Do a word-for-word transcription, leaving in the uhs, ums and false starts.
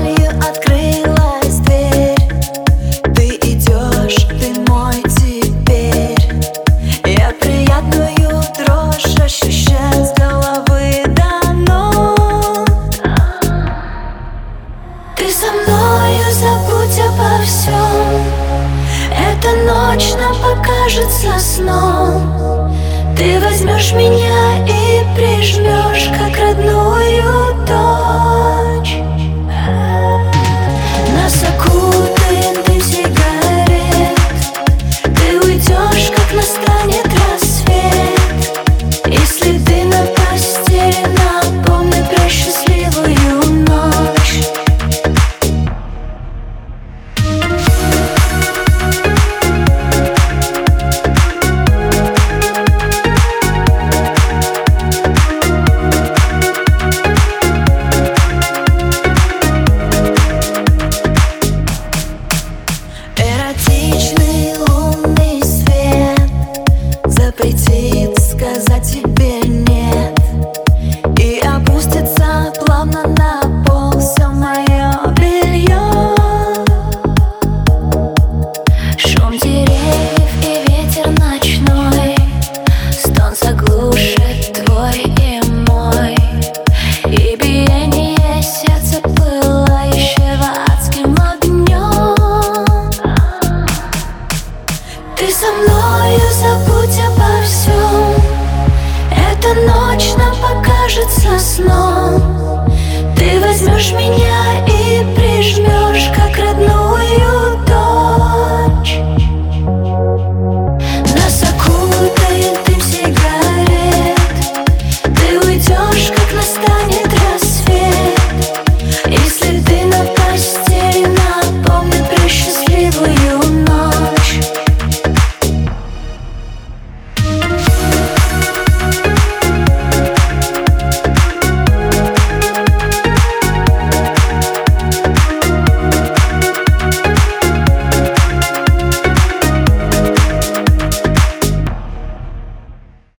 вуалью открылась дверь. Ты идешь, ты мой теперь. Я приятную дрожь ощущаю с головы до ног. Ты со мною, забудь обо всем. Эта ночь нам покажется сном. Ты возьмешь меня и прижмешь, как родную дочь. Нас окутает дым сигарет. Ты уйдешь, как настанет рассвет. Если ты на постели, напомни про счастливую ночь. Эротичный лунный свет запретит сказать тебе нет. И опустится плавно на пол все мое белье. Шум деревьев и ветер ночной, стон заглушит твой и мой. И биение сердца, пылающего адским огнем. Ты со мною, забудь обо всем. Эта ночь нам покажется сном. Ты возьмешь меня